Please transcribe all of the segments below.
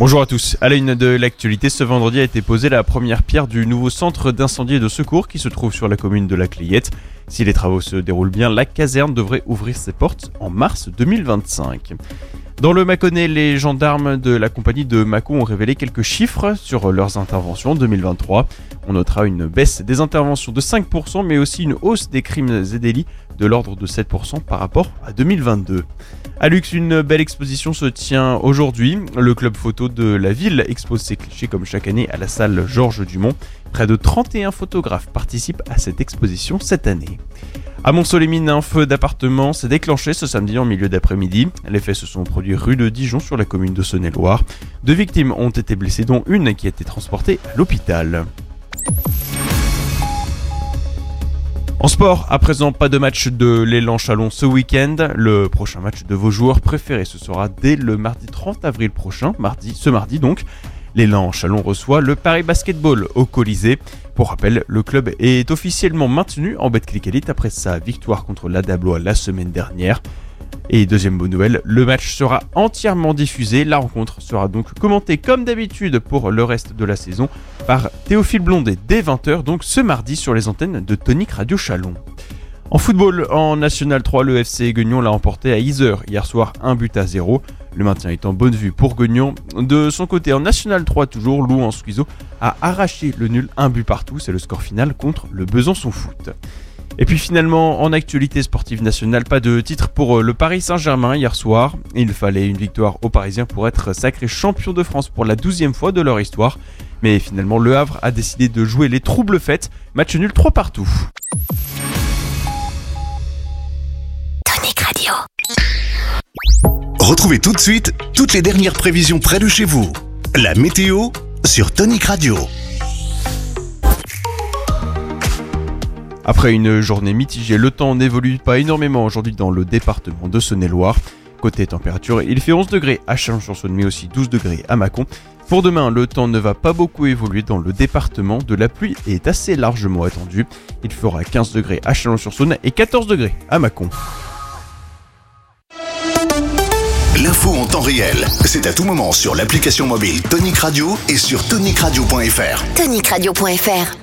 Bonjour à tous. À la une de l'actualité, ce vendredi a été posée la première pierre du nouveau centre d'incendie et de secours qui se trouve sur la commune de La Clayette. Si les travaux se déroulent bien, la caserne devrait ouvrir ses portes en mars 2025. Dans le Mâconnais, les gendarmes de la compagnie de Mâcon ont révélé quelques chiffres sur leurs interventions en 2023. On notera une baisse des interventions de 5%, mais aussi une hausse des crimes et délits de l'ordre de 7% par rapport à 2022. À Lux, une belle exposition se tient aujourd'hui. Le club photo de la ville expose ses clichés comme chaque année à la salle Georges Dumont. Près de 31 photographes participent à cette exposition cette année. À Mont-Soleil-Mines, un feu d'appartement s'est déclenché ce samedi en milieu d'après-midi. Les faits se sont produits rue de Dijon sur la commune de Saône-et-Loire. 2 victimes ont été blessées, dont une qui a été transportée à l'hôpital. En sport, à présent, pas de match de l'Élan Chalon ce week-end. Le prochain match de vos joueurs préférés, ce sera dès le mardi 30 avril prochain, ce mardi donc. L'Élan Chalon reçoit le Paris Basketball au Colisée. Pour rappel, le club est officiellement maintenu en Betclic Elite après sa victoire contre l'Adablois la semaine dernière. Et deuxième bonne nouvelle, le match sera entièrement diffusé. La rencontre sera donc commentée comme d'habitude pour le reste de la saison par Théophile Blondet dès 20h, donc ce mardi sur les antennes de Tonic Radio Chalon. En football, en National 3, le FC Guignon l'a emporté à Yzeure hier soir 1-0. Le maintien est en bonne vue pour Guignon. De son côté, en National 3 toujours, Louan Squeezo a arraché le nul 1-1. C'est le score final contre le Besançon Foot. Et puis finalement, en actualité sportive nationale, pas de titre pour le Paris Saint-Germain hier soir. Il fallait une victoire aux Parisiens pour être sacré champion de France pour la 12e fois de leur histoire. Mais finalement, Le Havre a décidé de jouer les troubles fêtes. Match nul 3-3. Tonic Radio. Retrouvez tout de suite toutes les dernières prévisions près de chez vous. La météo sur Tonic Radio. Après une journée mitigée, le temps n'évolue pas énormément aujourd'hui dans le département de Saône-et-Loire. Côté température, il fait 11 degrés à Chalon-sur-Saône, mais aussi 12 degrés à Mâcon. Pour demain, le temps ne va pas beaucoup évoluer dans le département. De la pluie est assez largement attendue. Il fera 15 degrés à Chalon-sur-Saône et 14 degrés à Mâcon. L'info en temps réel, c'est à tout moment sur l'application mobile Tonic Radio et sur tonicradio.fr. Tonicradio.fr.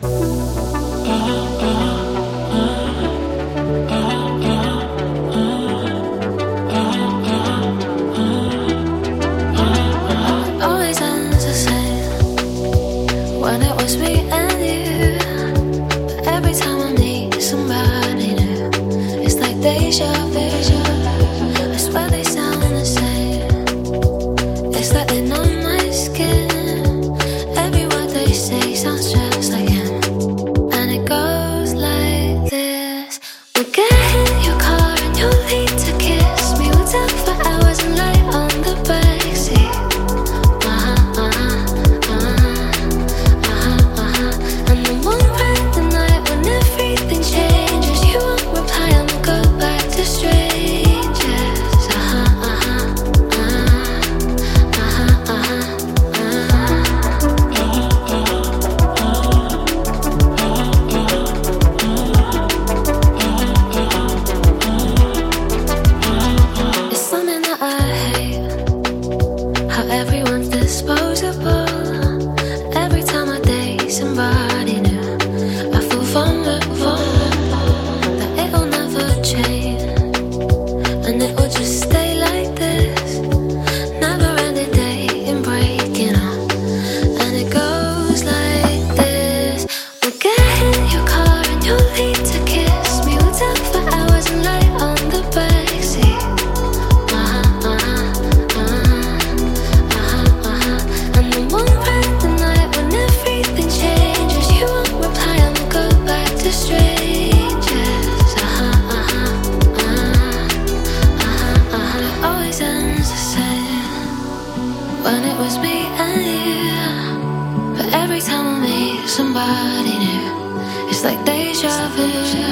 Somebody new, it's like deja vu.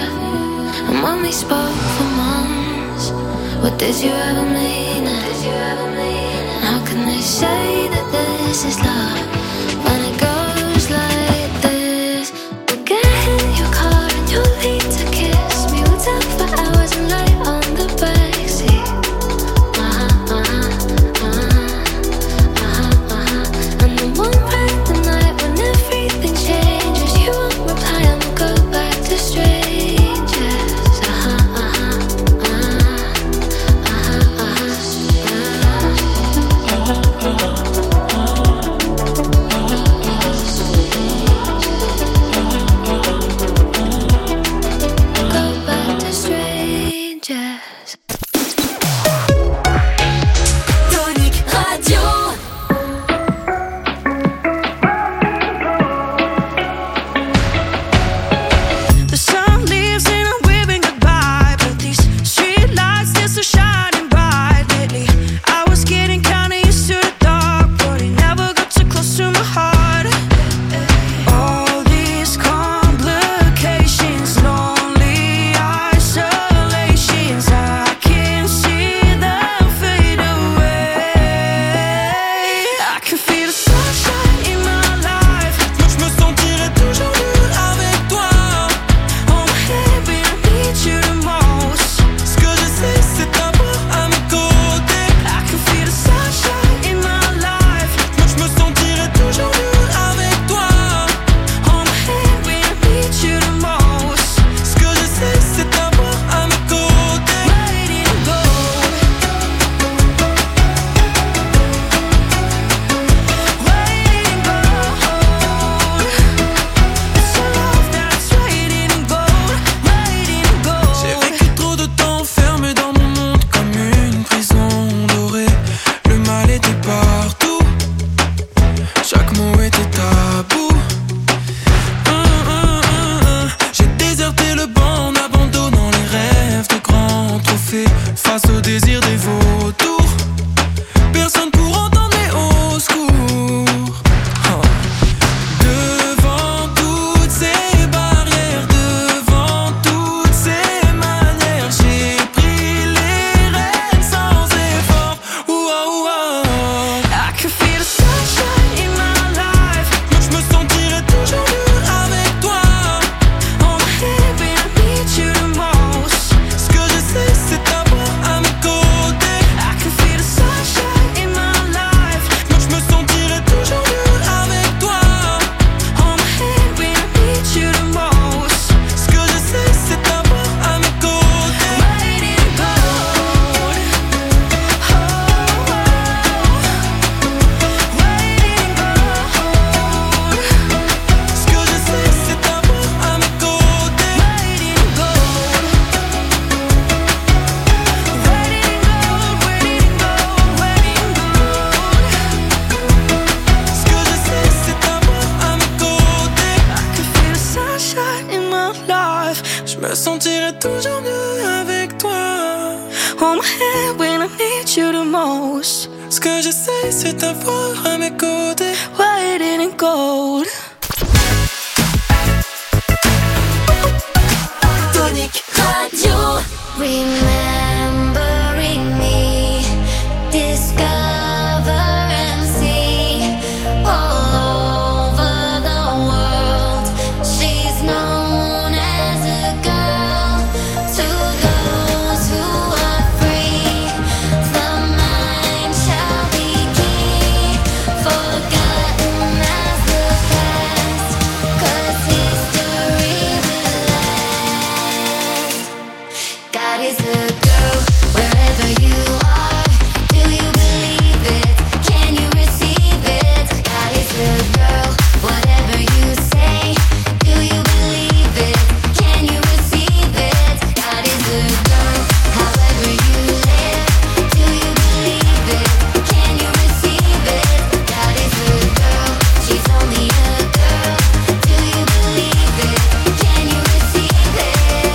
And when we spoke for months, what did you ever mean? And how can they say that this is love when it goes like this? We'll get in your car and you'll leave to kiss me. We'll talk for hours and lie on the backseat. me sentirai toujours mieux avec toi. Hold my hand when I need you the most. Ce que j'essaie c'est d'avoir à mes côtés. White and gold. Tonic Radio. Remembering me. Discover and see. All over the world. She's known as a girl. To those who are free. The mind shall be key. Forgotten as the past. 'Cause history will last. God is a girl wherever you are. Do you believe it? Can you receive it? God is a girl, whatever you say. Do you believe it? Can you receive it? God is a girl, however you live. Do you believe it? Can you receive it? God is a girl, she's only a girl. Do you believe it? Can you receive it?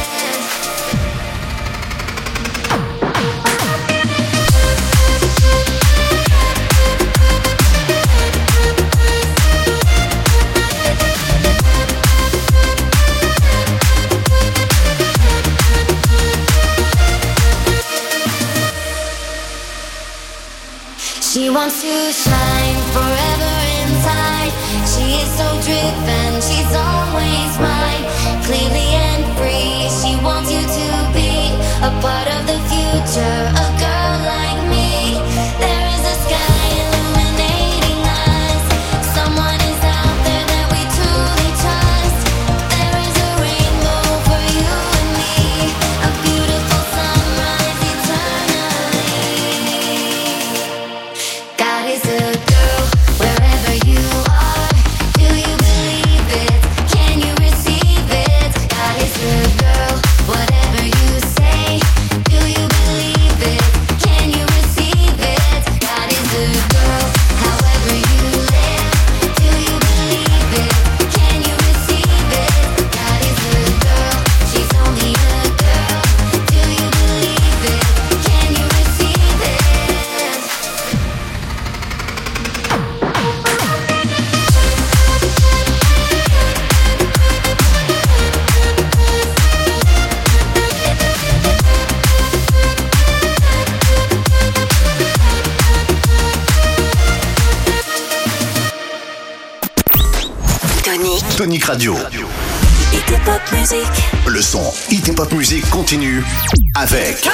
She wants to shine forever inside. She is so driven, she's always mine. Clearly and free, she wants you to be a part of the future, a girl like me. There is a sky illuminating us. Someone is out there that we truly trust. There is a rainbow for you and me, a beautiful sunrise eternally. God is a girl, wherever you are. Do you believe it? Can you receive it? God is a girl, whatever you say. Do you believe it? Can you receive it? God is a girl, however you live. Do you believe it? Can you receive it? God is a girl, she's only a girl. Do you believe it? Can you receive it? Tonic Radio. Hit et Pop Music. Le son Hit et Pop Music continue avec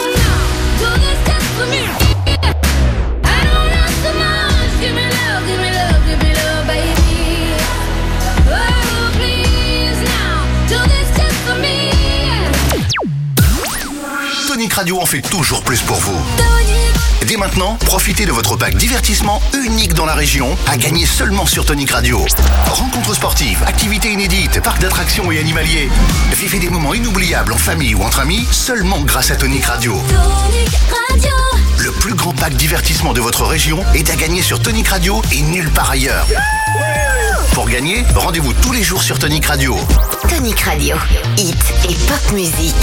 Tonic Radio en fait toujours plus pour vous. Dès maintenant, profitez de votre pack divertissement unique dans la région à gagner seulement sur Tonic Radio. Rencontres sportives, activités inédites, parcs d'attractions et animaliers. Vivez des moments inoubliables en famille ou entre amis seulement grâce à Tonic Radio. Tonic Radio. Le plus grand pack divertissement de votre région est à gagner sur Tonic Radio et nulle part ailleurs. Pour gagner, rendez-vous tous les jours sur Tonic Radio. Tonic Radio. Hit et Pop Music.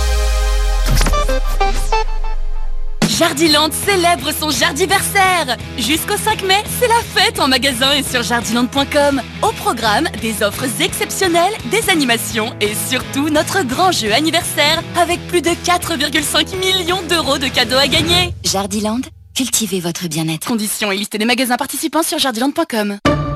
Jardiland célèbre son jardiversaire. Jusqu'au 5 mai, c'est la fête en magasin et sur jardiland.com. Au programme, des offres exceptionnelles, des animations et surtout notre grand jeu anniversaire avec plus de 4,5 millions d'euros de cadeaux à gagner. Jardiland, cultivez votre bien-être. Conditions et liste des magasins participants sur jardiland.com.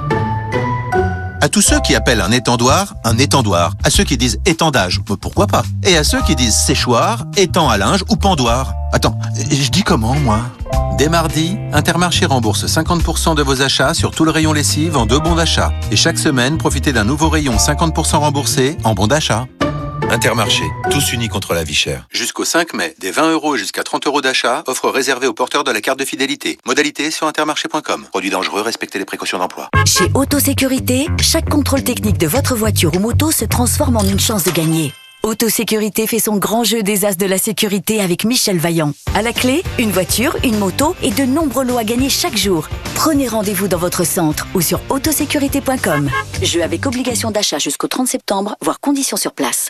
À tous ceux qui appellent un étendoir, à ceux qui disent étendage, pourquoi pas? Et à ceux qui disent séchoir, étang à linge ou pendoir. Attends, je dis comment, moi? Dès mardi, Intermarché rembourse 50% de vos achats sur tout le rayon lessive en 2 bons d'achat. Et chaque semaine, profitez d'un nouveau rayon 50% remboursé en bons d'achat. Intermarché, tous unis contre la vie chère. Jusqu'au 5 mai, des 20 € et jusqu'à 30 € d'achat, offre réservée aux porteurs de la carte de fidélité. Modalité sur intermarché.com. Produit dangereux, respectez les précautions d'emploi. Chez Autosécurité, chaque contrôle technique de votre voiture ou moto se transforme en une chance de gagner. Autosécurité fait son grand jeu des as de la sécurité avec Michel Vaillant. À la clé, une voiture, une moto et de nombreux lots à gagner chaque jour. Prenez rendez-vous dans votre centre ou sur autosécurité.com. Jeu avec obligation d'achat jusqu'au 30 septembre, voire conditions sur place.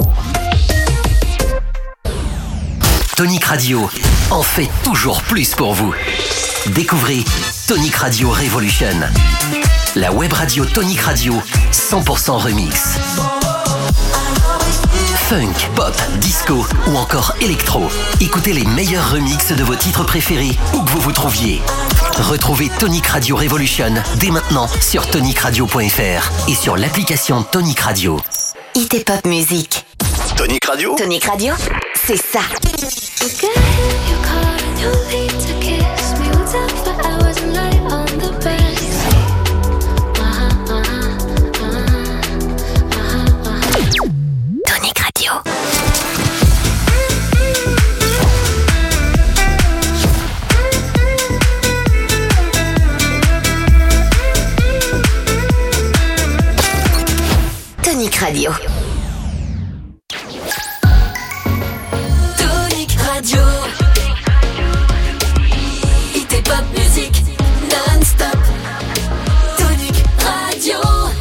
Tonic Radio en fait toujours plus pour vous. Découvrez Tonic Radio Revolution, la web radio Tonic Radio 100% remix. Funk, pop, disco ou encore électro. Écoutez les meilleurs remixes de vos titres préférés où que vous vous trouviez. Retrouvez Tonic Radio Revolution dès maintenant sur tonicradio.fr et sur l'application Tonic Radio. IT Pop Music. Tonic Radio. Tonic Radio, c'est ça. Tonic Radio. Tonic Radio. Tonic Radio. IT Pop Music non-stop. Tonic Radio.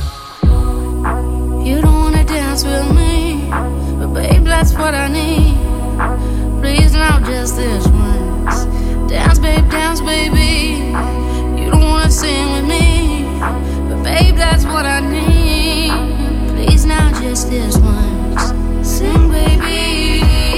You don't wanna dance with me, but babe, that's what I need. Please now, just this once. Dance, baby. You don't wanna sing with me, but babe, that's what I need. Please now, just this once. Sing, baby.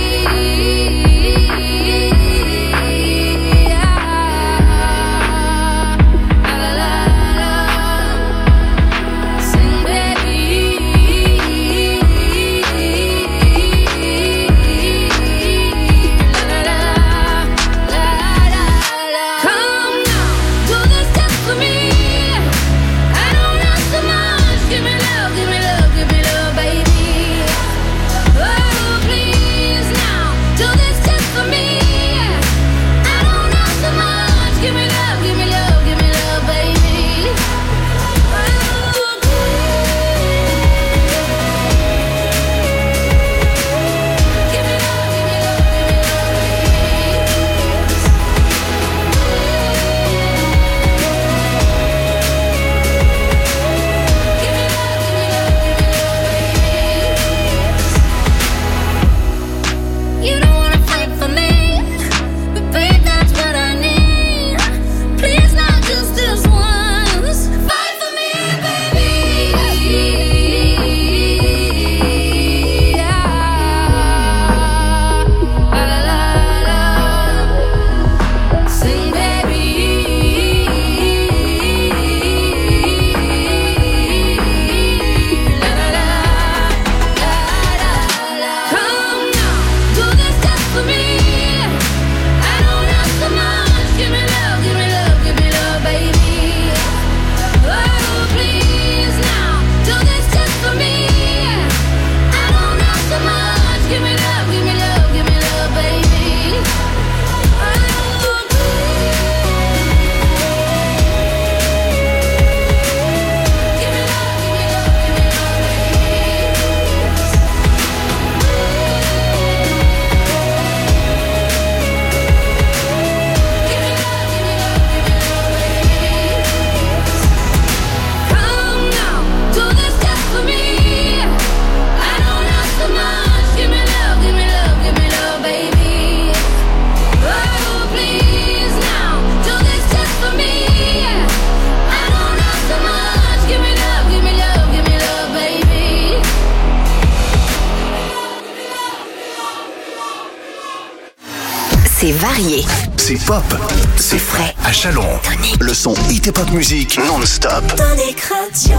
C'est varié. C'est pop. C'est frais. À Chalon. Tonic. Le son IT Pop Music non-stop. Tonic Radio.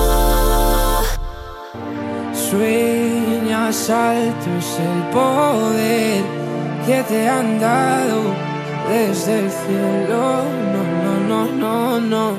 Sueñas alto es el poder que te han dado desde el cielo. No.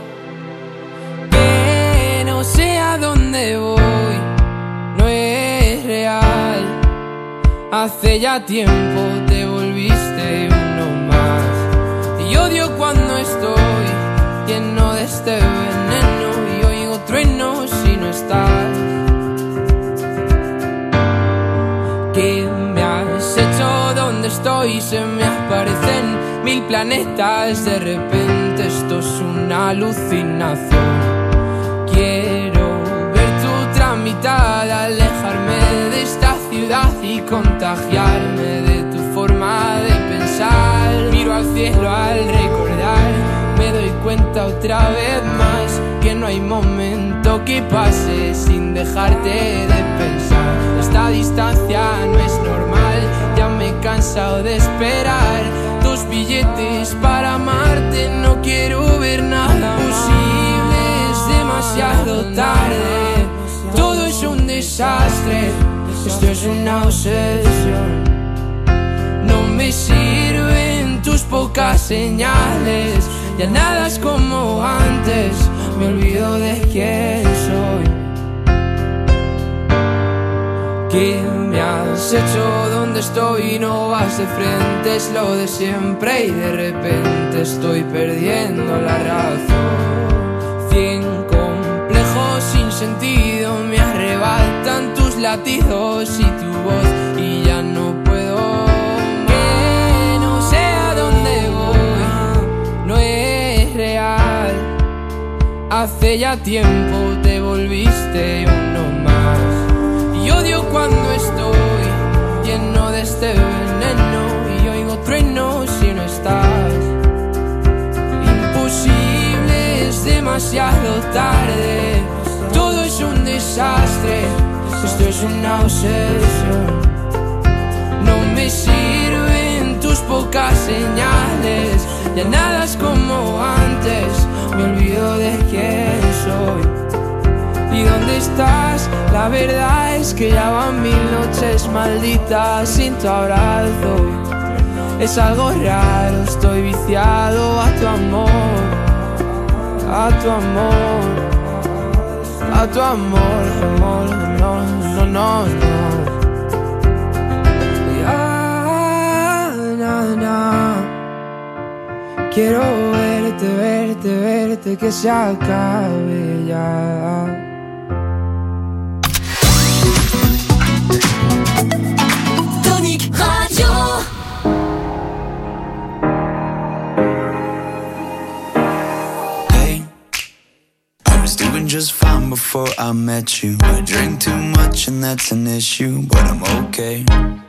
Que no sé a dónde voy, no es real. Hace ya tiempo te volviste uno más. Y odio cuando estoy lleno de este veneno y oigo truenos si no estás. ¿Qué me has hecho? ¿Dónde estoy? Se me aparecen 1000 planetas. De repente esto es una alucinación. Quiero ver tu otra mitad, alejarme de esta ciudad y contagiarme de tu forma de pensar. Miro al cielo al recordar, me doy cuenta otra vez más que no hay momento que pase sin dejarte de pensar. Esta distancia no es normal, ya me he cansado de esperar 2 billetes para amarte, no quiero ver nada posible, es demasiado tarde, todo es un desastre, esto es una obsesión. No me sirven tus pocas señales, ya nada es como antes, me olvido de quién soy. ¿Qué me has hecho? ¿Dónde estoy? No vas de frente, es lo de siempre y de repente estoy perdiendo la razón. 100 complejos sin sentido me arrebatan tus latidos y tu voz y ya no puedo. Que no sé a dónde voy, no es real. Hace ya tiempo te volviste uno más. Y odio cuando estoy lleno de este veneno y oigo truenos si no estás. Imposible, es demasiado tarde, todo es un desastre, esto es una obsesión. No me sirven tus pocas señales, ya nada es como antes, me olvido de quién soy. ¿Y dónde estás? La verdad es que ya van 1000 noches malditas sin tu abrazo. Es algo raro, estoy viciado a tu amor, a tu amor, a tu amor, amor, no, no, no, no. Ya, na, na. Quiero verte, verte, verte, que se acabe ya. Tonic Radio. Hey, I was doing just fine before I met you. I drink too much and that's an issue, but I'm okay.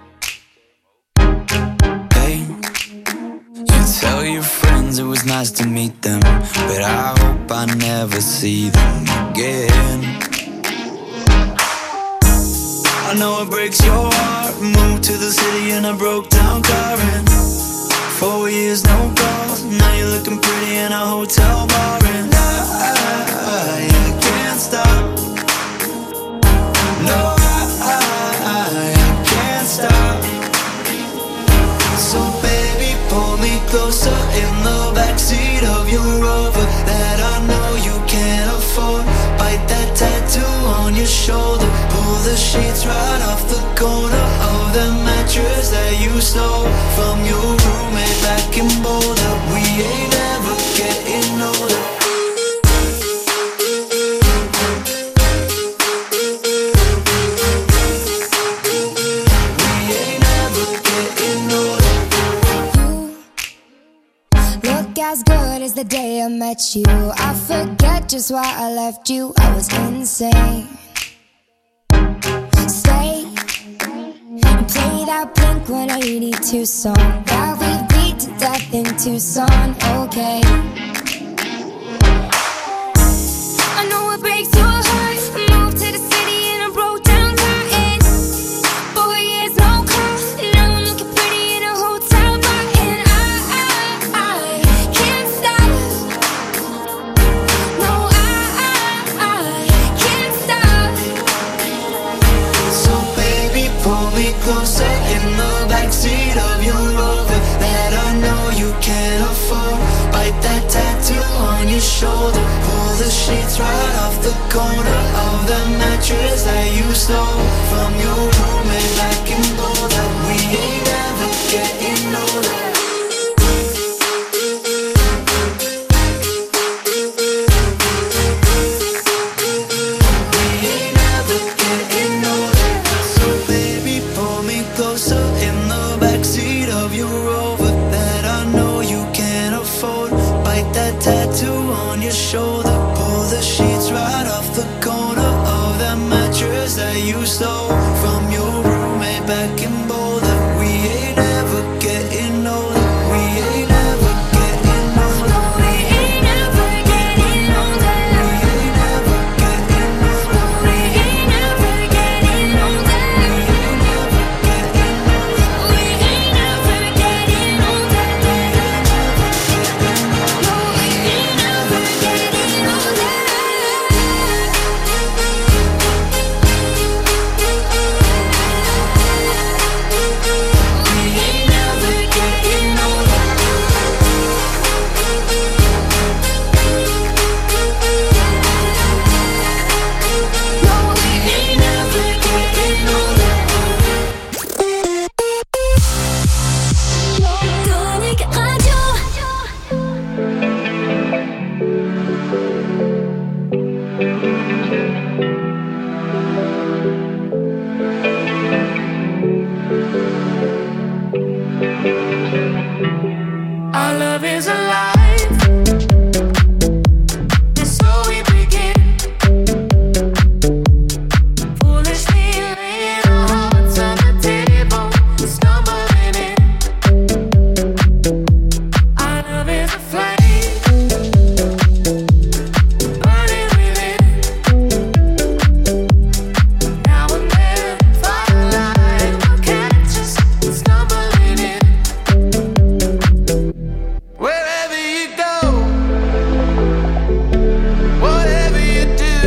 Hey, you tell your friends it was nice to meet them, but I hope I never see them again. I know it breaks your heart. Moved to the city in a broke down car and 4 years no calls. Now you're looking pretty in a hotel bar and I can't stop. No, I can't stop. So baby, pull me closer in the backseat of your Rover that I know you can't afford. Bite that tattoo on your shoulder. Pull the sheets right off the corner of the mattress that you stole from your roommate back in Boulder. We ain't ever getting older. We ain't ever getting older. You look as good as the day I met you. I forget just why I left you. I was insane. Stay and play that Blink-182 song that we beat to death in Tucson. Okay. I know it breaks your heart. Moved to the city in a broke down car and 4 years no call. Now I'm looking pretty in a hotel bar and I can't stop. No, I can't stop. So baby, pull me closer in the backseat of your Rover that I know you can't afford. Bite that tattoo on your shoulder. Pull the sheets right off the corner of the mattress that you stole from your roommate back in Boulder. We ain't ever getting older. We ain't ever getting older. So baby, pull me from your roommate back in Boulder. We ain't ever getting older. We ain't ever getting older. We ain't ever getting older. We ain't ever getting older. We ain't ever getting older. We ain't ever getting older. No, we ain't ever getting older. Tonic Radio. Our love is alive, and so we begin. Foolishly laying our hearts on the table, stumbling in. Our love is a flame, burning within. Now and then, firelight will catch us stumbling in. Wherever you go, whatever you do,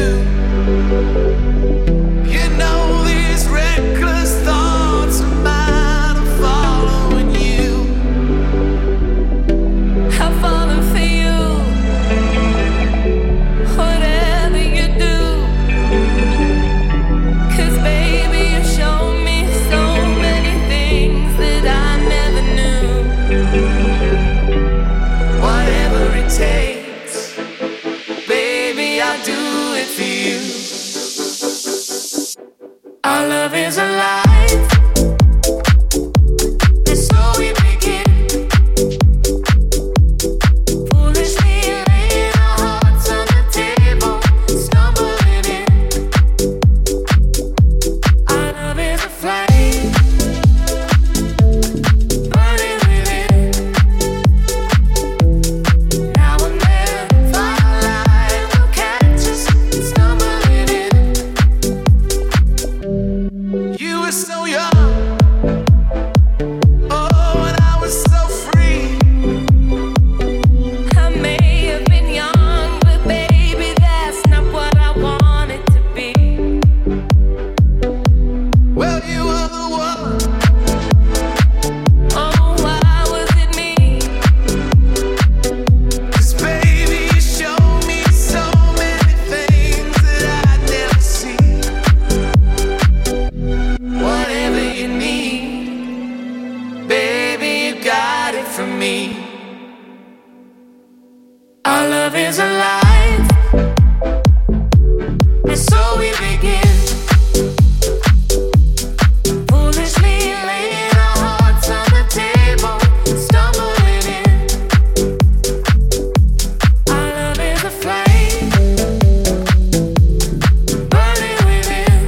you know these reckless thoughts of mine are following you. I'm falling for you, whatever you do. 'Cause baby, you show me so many things that I never knew. Whatever it takes, baby, I'll do it for you. Our love is alive, and so we begin. Foolishly laying our hearts on the table, stumbling in. Our love is a flame, burning within. Now and then, firelight will catch us stumbling in. You were so young, oh, and I was so free. I may have been young, but baby, that's not what I wanted to be. Well, you were the one. Oh, why was it me? 'Cause baby, you showed me so many things that I'd never see. Whatever you need, baby, you got it from me. Our love is alive, and so we begin. Foolishly laying our hearts on the table, stumbling in. Our love is a flame, burning within.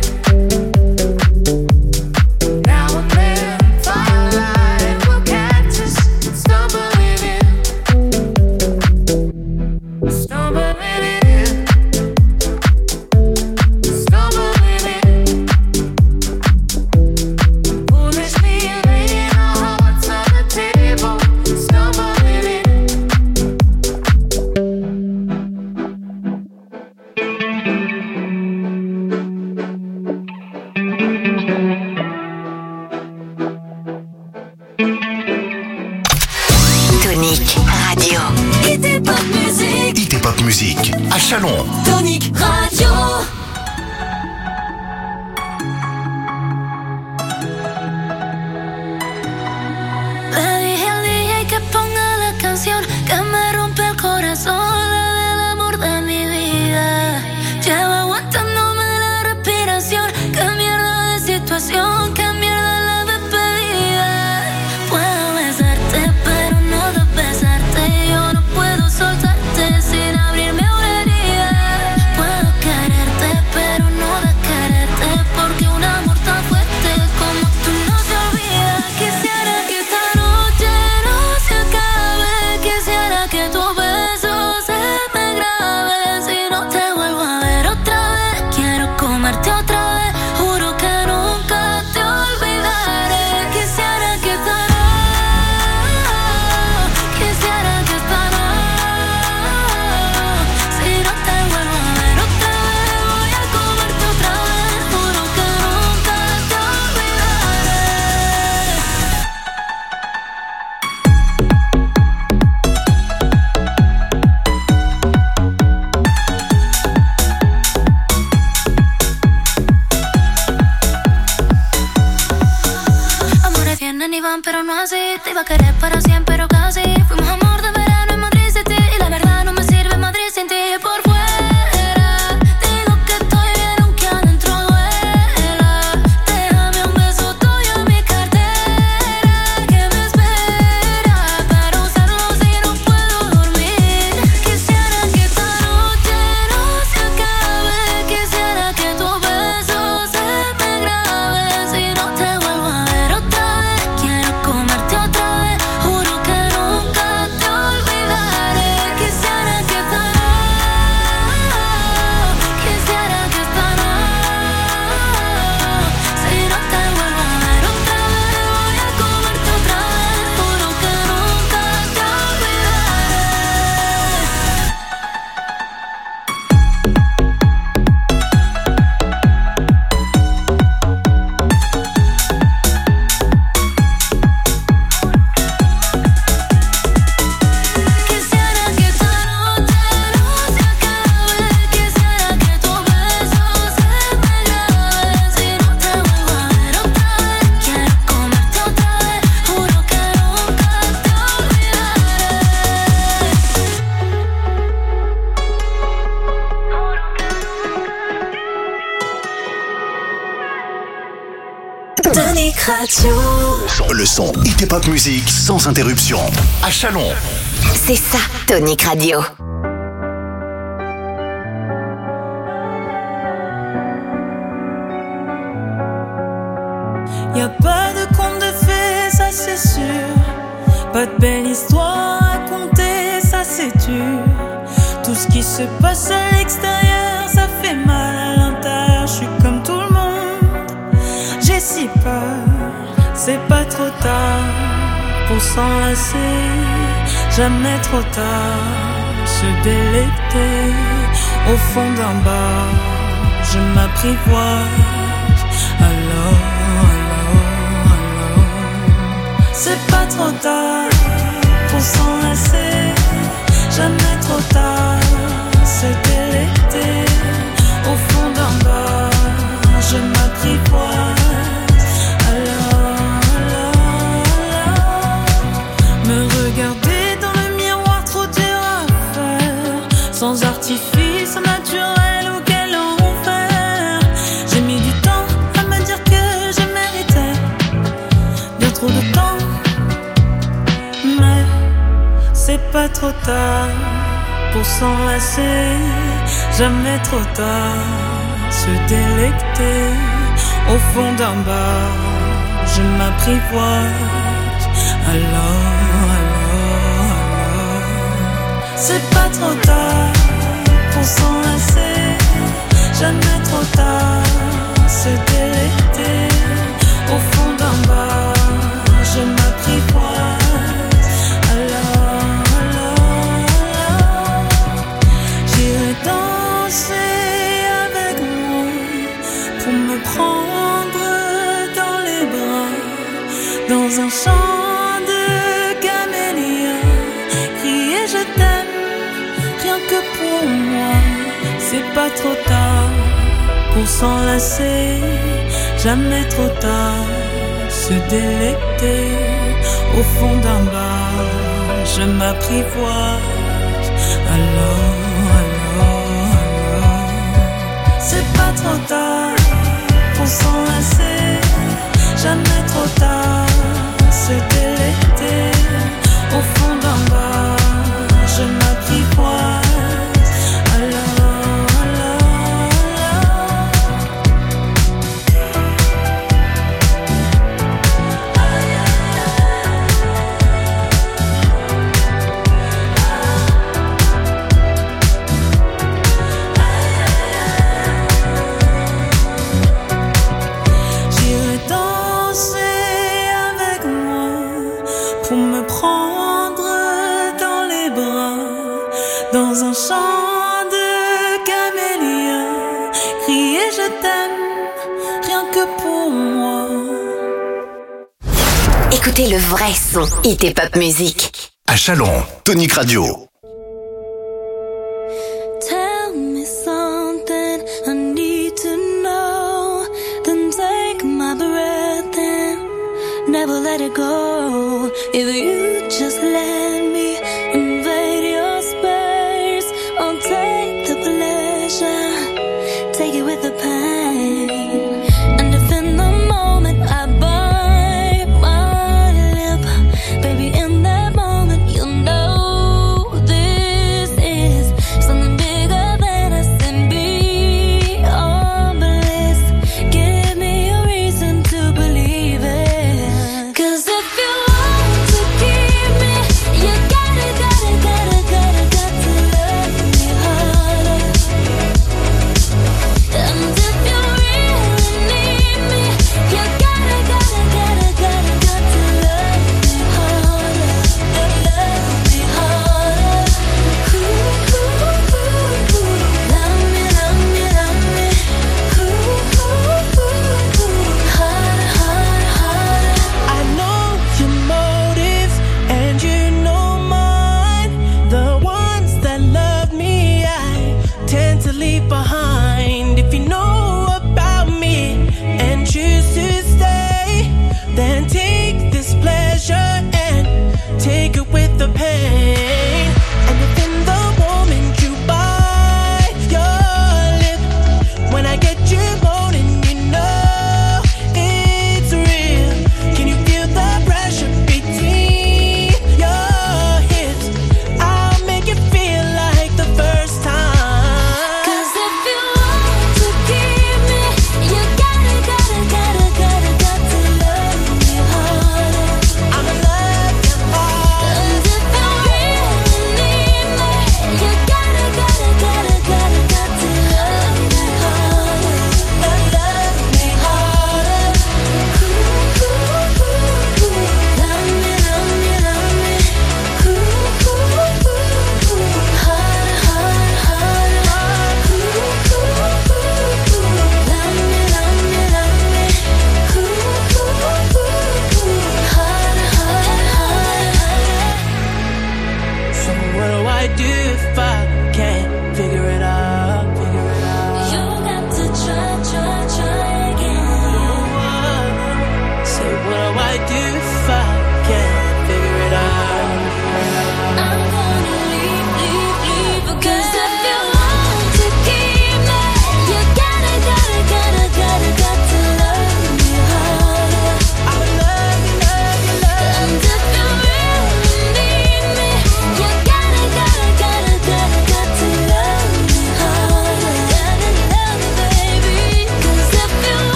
Now and then, firelight will catch us stumbling in. Stumbling in. Stumbling in. Foolishly laying our hearts on the table, stumbling in. Tonic Radio. Hit Pop Music. IT Pop Music à Chalon. Tonic Radio. Le dije al DJ que ponga la canción que me rompe el corazón, la del amor de mi vida. Llevo aguantándome la respiración. Qué mierda de situación, qué mierda la despedida. Puedo besarte, pero no besarte. Yo no puedo soltarte sin abrirme una herida. Puedo vienen y van, pero no así. Te iba a querer para siempre, pero casi. Fuimos amor de verano en Madrid City. Y la verdad no me sirve Madrid sin ti. Por fuera digo que estoy bien aunque adentro duela. Déjame un beso tuyo en mi cartera que me espera para usarlo si no puedo dormir. Quisiera que esta noche no se acabe. Quisiera que tus besos se me graben. Si no te vuelvo a ver otra vez, quiero comerte otra vez. Juro que nunca te olvidaré. Quisiera que esta si no te vuelvo a ver otra vez, voy a comerte otra vez. Juro que nunca te Quisiera que esta noche no se acabe. Quisiera que tus besos se me graben. Si no te vuelvo a ver otra vez, quiero comerte otra vez. Juro que nunca te olvidaré. Tonic Radio. Le son Hit et Pop Music sans interruption. À Chalon. C'est ça, Tonic Radio. Y'a pas de conte de fées, ça c'est sûr. Pas de belle histoire à raconter, ça c'est dur. Tout ce qui se passe à l'extérieur, ça fait mal à l'intérieur. Je suis comme tout le monde, j'ai si peur. C'est pas trop tard pour s'enlacer, jamais trop tard. Se délecter au fond d'un bar, je m'apprivoise. Alors c'est pas trop tard pour s'enlacer, jamais trop tard. Se délecter au fond d'un bar, je m'apprivoise. Alors, me regarder dans le miroir, trop dur à faire. Sans artifice, naturel, auquel enfer. J'ai mis du temps à me dire que je méritais bien trop de temps. Mais c'est pas trop tard pour s'enlacer, jamais trop tard. Se délecter au fond d'un bar, je m'apprivoise. Alors, c'est pas trop tard pour s'enlacer, jamais trop tard. Se délecter au fond d'un bar, je m'apprivoise. J'irai danser avec moi pour me prendre dans les bras, dans un champ de camélias, crier je t'aime, rien que pour moi. C'est pas trop tard pour s'enlacer, jamais trop tard. Se délecter au fond d'un bar, je m'apprivoise. Alors, c'est pas trop tard pour s'enlacer, jamais trop tard. Se délecter au fond d'un bar, je m'apprivoise. J'irai danser avec moi pour me prendre dans les bras, dans un champ de camélias, crier je t'aime, rien que pour moi. Écoutez le vrai son Hit et Pop Music. À Chalon, Tonic Radio. Tell me something I need to know, then take my breath and never let it go. If you just let me invade your space, I'll take the pleasure, take it with the pain. And if in the moment I bite my lip, baby, in that moment you know this is something bigger than us and beyond bliss. Give me a reason to believe it. 'Cause if you want to keep me, you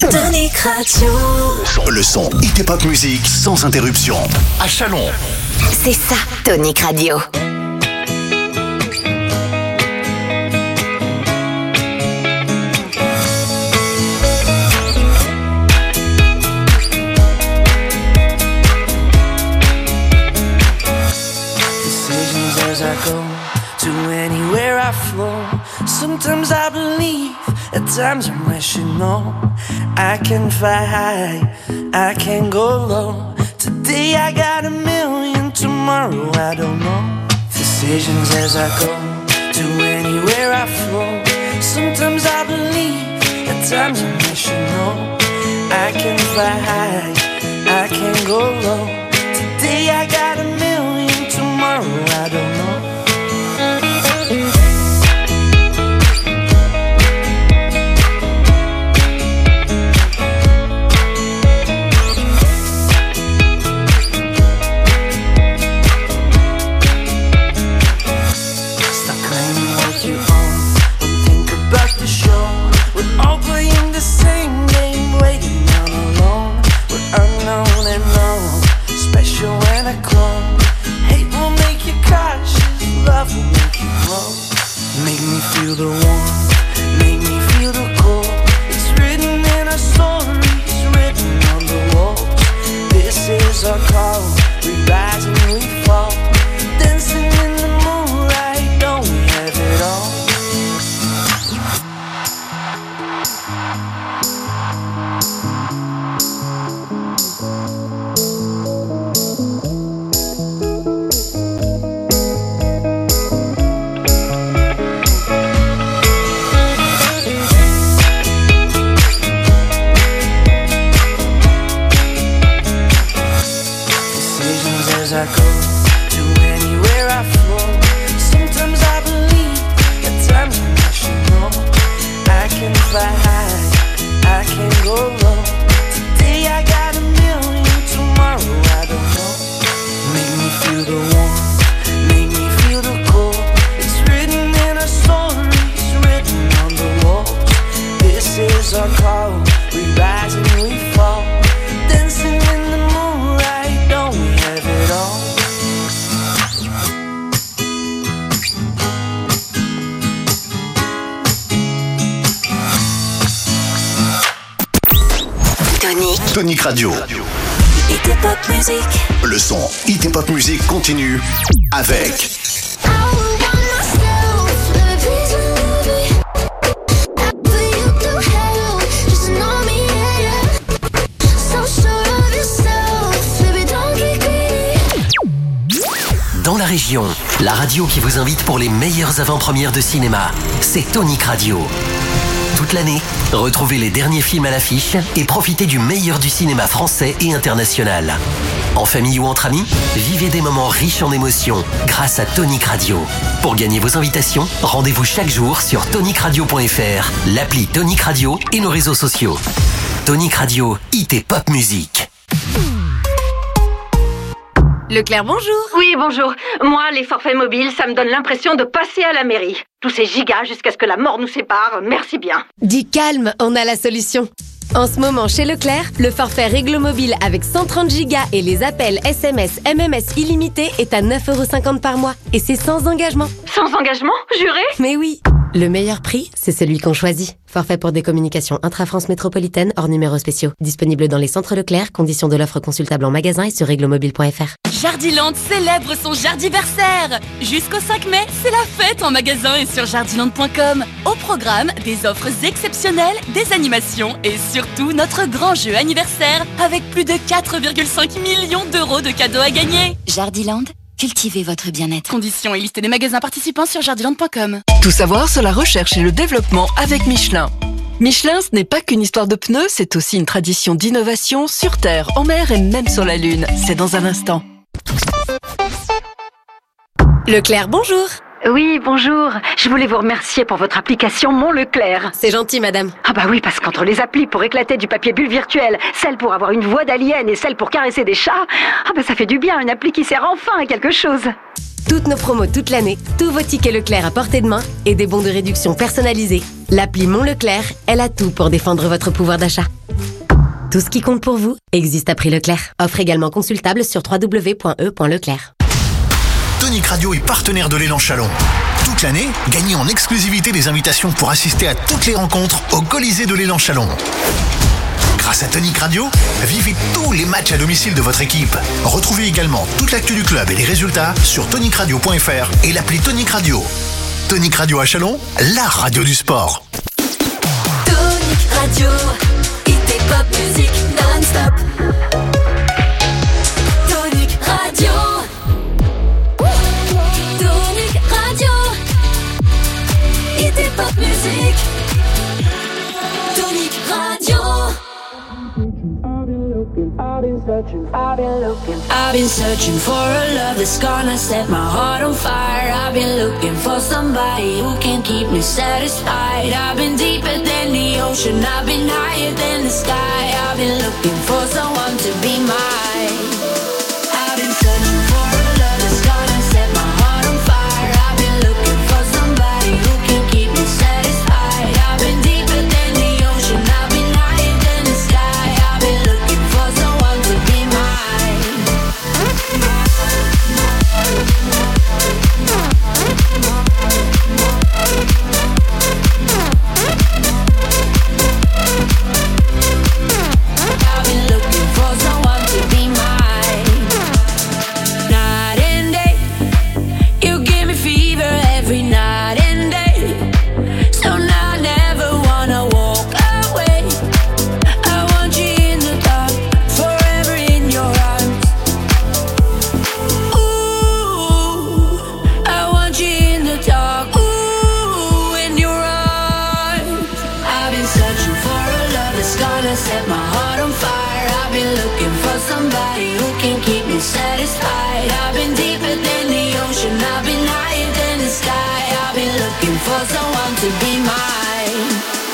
Tonic Radio. Le son Hit Pop Music sans interruption. À Chalon. C'est ça, Tonic Radio. Decisions as I go to anywhere I flow. Sometimes I believe, at times I'm rational. I can fly high, I can go low. Today I got a million, tomorrow I don't know. Decisions as I go to anywhere I flow. Sometimes I believe, at times I'm rational. I can fly high, I can go low. Today I got a million, tomorrow I don't know. Stop claiming what you own and think about the show. We're all playing the same game, waiting on alone. We're unknown and known, special and a clone. Hate will make you cautious, love will make you grow. Make me feel the warmth, make me feel the cold. It's written in our stories, written on the walls. This is our call, we rise and we fall. Dancing in the moonlight, don't we have it all? Decisions as I go to anywhere I flow. Sometimes I believe, at times I'm rational. I can fly high, I can go low. Today I got a million, tomorrow I don't know. Make me feel the warmth, make me feel the cold. It's written in our stories, written on the walls. This is our call, we rise and we fall. Dancing in the moonlight, don't we have it all? Tonic Radio. Hit Pop Music. Le son Hit Pop Music continue avec Dans la région, la radio qui vous invite pour les meilleures avant-premières de cinéma, c'est Tonic Radio. Toute l'année, retrouvez les derniers films à l'affiche et profitez du meilleur du cinéma français et international. En famille ou entre amis, vivez des moments riches en émotions grâce à Tonic Radio. Pour gagner vos invitations, rendez-vous chaque jour sur tonicradio.fr, l'appli Tonic Radio et nos réseaux sociaux. Tonic Radio, Hit et Pop Music. Leclerc, bonjour. Oui, bonjour. Moi, les forfaits mobiles, ça me donne l'impression de passer à la mairie. Tous ces gigas jusqu'à ce que la mort nous sépare, merci bien. Dis calme, on a la solution. En ce moment, chez Leclerc, le forfait Réglo Mobile avec 130 Go et les appels SMS, MMS illimités est à 9,50€ par mois. Et c'est sans engagement. Sans engagement, juré? Mais oui. Le meilleur prix, c'est celui qu'on choisit. Forfait pour des communications intra-France métropolitaine hors numéros spéciaux. Disponible dans les centres Leclerc, conditions de l'offre consultable en magasin et sur réglomobile.fr. Jardiland célèbre son Jardiversaire. Jusqu'au 5 mai, c'est la fête en magasin et sur jardiland.com. Au programme, des offres exceptionnelles, des animations et surtout notre grand jeu anniversaire avec plus de 4,5 millions d'euros de cadeaux à gagner. Jardiland, cultivez votre bien-être. Conditions et liste des magasins participants sur jardiland.com. Tout savoir sur la recherche et le développement avec Michelin. Michelin, ce n'est pas qu'une histoire de pneus, c'est aussi une tradition d'innovation sur Terre, en mer et même sur la Lune. C'est dans un instant. Leclerc, bonjour. Oui, bonjour. Je voulais vous remercier pour votre application Mon Leclerc. C'est gentil, madame. Ah bah oui, parce qu'entre les applis pour éclater du papier bulle virtuel, celle pour avoir une voix d'alien et celle pour caresser des chats, ah bah ça fait du bien, une appli qui sert enfin à quelque chose. Toutes nos promos toute l'année, tous vos tickets Leclerc à portée de main et des bons de réduction personnalisés. L'appli Mon Leclerc, elle a tout pour défendre votre pouvoir d'achat. Tout ce qui compte pour vous existe à prix Leclerc. Offre également consultable sur www.e.leclerc. Tonic Radio est partenaire de l'Élan Chalon. Toute l'année, gagnez en exclusivité des invitations pour assister à toutes les rencontres au Colisée de l'Élan Chalon. Grâce à Tonic Radio, vivez tous les matchs à domicile de votre équipe. Retrouvez également toute l'actu du club et les résultats sur tonicradio.fr et l'appli Tonic Radio. Tonic Radio à Chalon, la radio du sport. Tonic Radio, hit et pop music non-stop. Tonic Radio. Tonic Radio, hit et pop music. Tonic Radio. I've been searching for a love that's gonna set my heart on fire. I've been looking for somebody who can keep me satisfied. I've been deeper than the ocean, I've been higher than the sky. I've been looking for someone to be mine. I've been searching for a love that's gonna set my heart on fire. I've been looking for somebody who can keep me satisfied. I've been deeper than the ocean, I've been higher than the sky. I've been looking for someone to be mine. I've been looking for someone to be mine. Night and day, you give me fever every night and day. So now I never wanna walk away. I want you in the dark, forever in your arms. Ooh, I want you in the dark, ooh, in your arms. I've been searching for a love that's gonna set my heart on fire. I've been looking for somebody who can keep me satisfied. I've been deeper than the ocean, I've been higher than the sky. I've been looking for someone to be mine.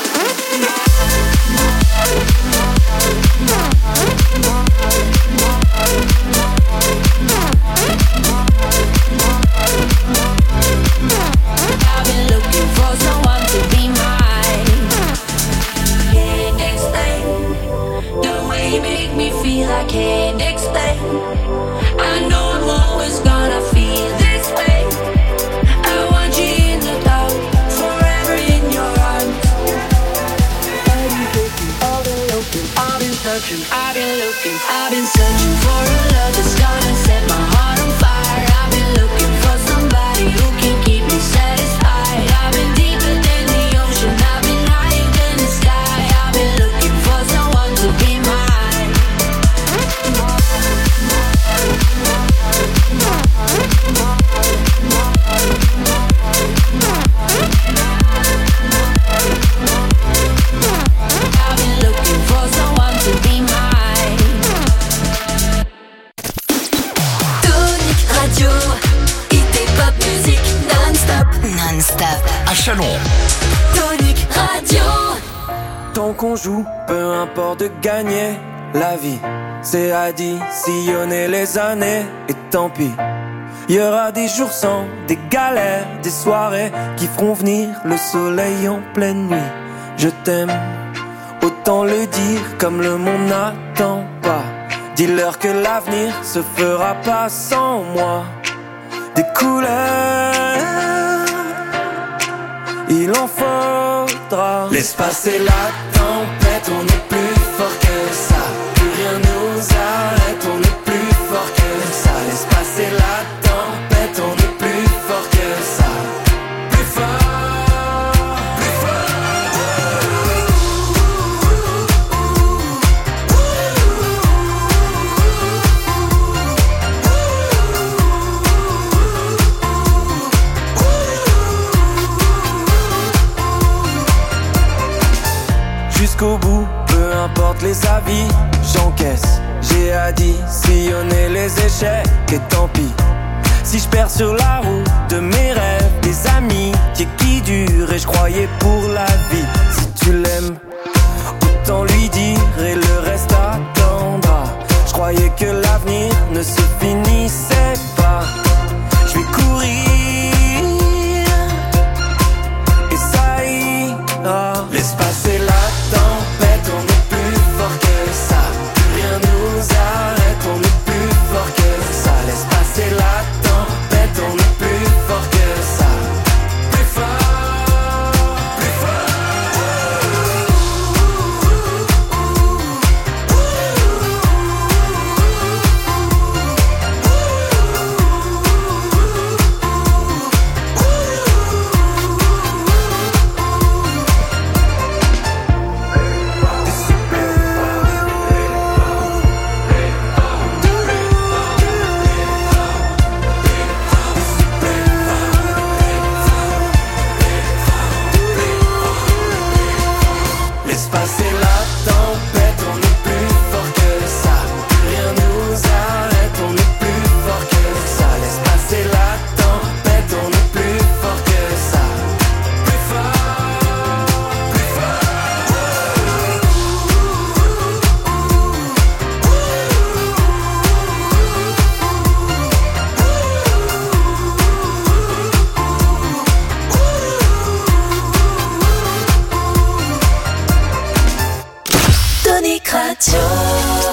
I've been looking for someone to be mine. Can't explain the way you make me feel. I can't explain. I know I'm always gonna feel this way. I want you in the dark, forever in your arms. I've been looking, I've been searching, I've been looking, I've been searching for a love that's gonna set my heart on fire. I've been looking for somebody who can keep me satisfied. I've been deeper than the ocean, I've been higher than the sky. I've been looking for someone to be mine. I've been looking for someone to be mine. Tonic Radio, hit et pop music non-stop. Non-stop. À Chalon, Tonic Radio. Tant qu'on joue, peu importe de gagner la vie, c'est additionner les années et tant pis. Il y aura des jours sans, des galères, des soirées qui feront venir le soleil en pleine nuit. Je t'aime, autant le dire comme le monde n'attend pas. Dis-leur que l'avenir se fera pas sans moi. Des couleurs, il en faudra. Laisse passer la tempête, on est plus fort que ça. Plus rien nous arrête, on est plus fort que ça. Laisse passer la tempête, on est plus fort que ça. Plus fort, plus jusqu'au bout, peu importe les avis, j'encaisse. J'ai additionné les échecs et tant pis. Si je perds sur la route de mes rêves, des amis qui durent et je croyais pour la vie. Si tu l'aimes, autant lui dire et le reste attendra. Je croyais que l'avenir ne se finissait pas. Je vais courir et ça ira.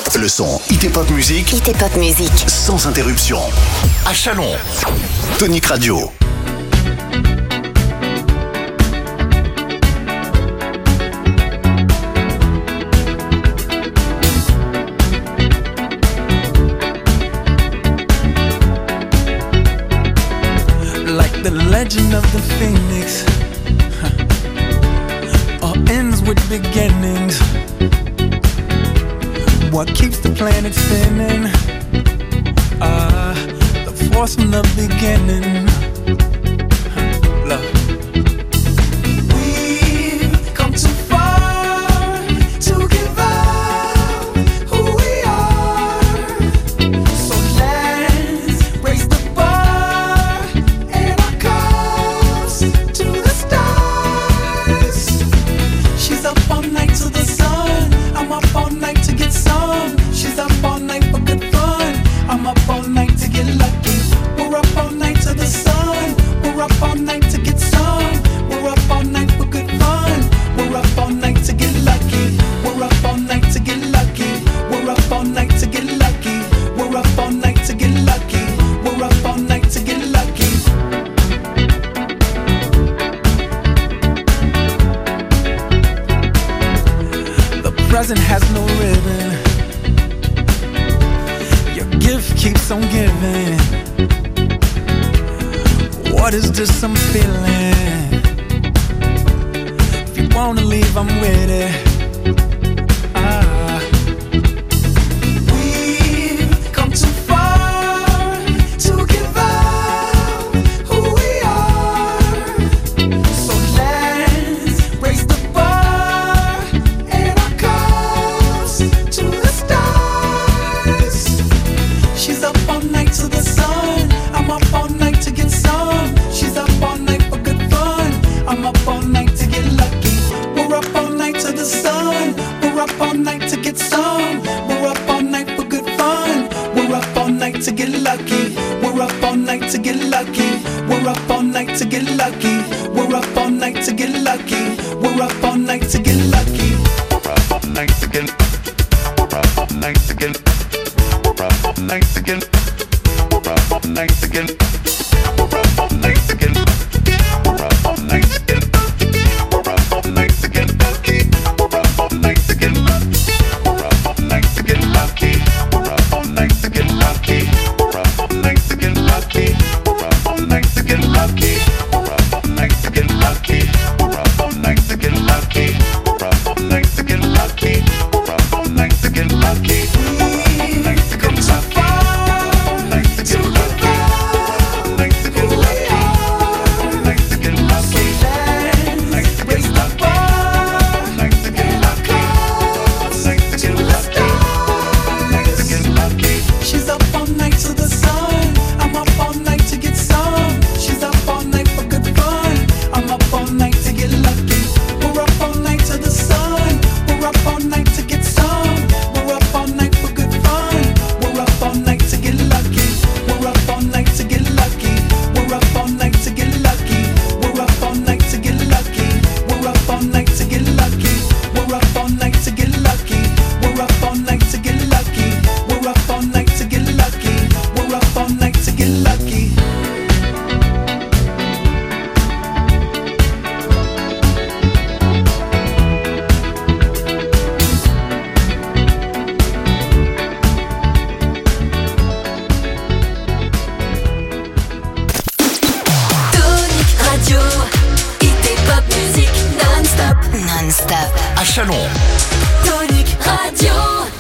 Le son IT Pop Music. IT Pop Music. Sans interruption. À Chalon. Tonic Radio. Like the legend of the phoenix, all ends with beginnings. What keeps the planet spinning? The force from the beginning. Love. We've come too far to give up who we are. So let's raise the bar and our cups to the stars. She's up all night to the sun. I'm up all night to get some. She's up all night for good fun. I'm up all night to get lucky. We're up all night to the sun. We're up all night to get some. We're up all night for good fun. We're up all night to get lucky. We're up all night to get lucky. We're up all night to get lucky. We're up all night to get lucky. We're up all night to get lucky. The present has no ribbon. Your gift keeps on giving. What is this I'm feeling? If you wanna leave, I'm with it. We've come too far to give up who we are. So let's raise the bar and our cups to the stars. She's up all night to the sun. I'm up all night to get some. She's up all night for good fun. I'm up all night to get lucky. We're up all night to the sun. We're up all night to get some. We're up all night for good fun. We're up all night to get lucky. We're up all night to get lucky. We're up all night to get lucky. We're up all night to get lucky. We're up all night to get lucky. We're up all night to get. We're up all night to get. We're up all night to get. We're up all night to get. We're up all night to get. We're up all night to get. We're up all night to get lucky. We're up all night to get lucky. We're up all night to get lucky. We're up all night to get lucky. We're up all night to get lucky. We're up all night to get lucky. We're up all night to get lucky. We're up all night to get lucky. We're up all night to get lucky. We're up all night to get lucky. We've come too far to give up who we are. So let's raise the bar and our cups to the stars. She's up all night to the sun. I'm up all night to get some. She's up all night for good fun. I'm up all night to get lucky. We're up all night to the sun. We're up all night to get some. We're up all night for good fun. We're up all night to get lucky. We're up all night to get lucky. We're up all night to get lucky. We're up all night to get lucky. We're up all night to get lucky. We're up all night to get lucky. We're up all night to get lucky. We're up all night to get lucky. We're up all night to get lucky. Tonic Radio, IT Pop Music non-stop. Non-stop. À Chalon. Tonic Radio.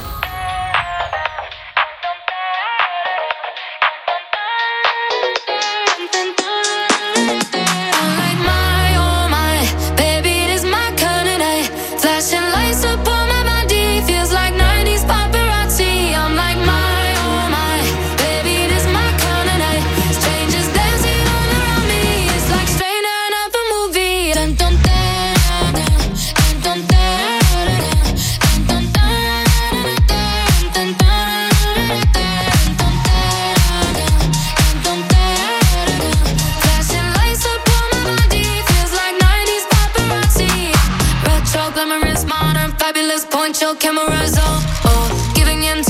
I'm like my, oh my, baby, it is my kind of night. Flashing lights upon my body, feels like 90s paparazzi. I'm like my, oh my, baby, it is my kind of night. Strangers dancing all around me, it's like straight out of a movie. Dun dun dun dun dun dun dun dun dun dun dun. Flashing lights upon my body, feels like 90s paparazzi. Retro, glamorous, modern, fabulous. Point your cameras on, oh, giving in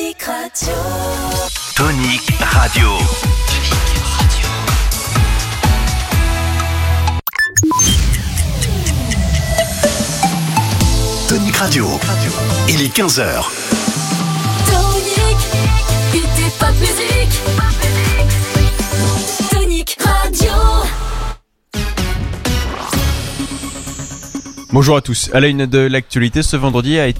Tonic Radio. Tonic Radio. Tonic Radio. Il est 15h. Tonic, IT Pop Music. Tonic Radio. Bonjour à tous. À la une de l'actualité, ce vendredi a été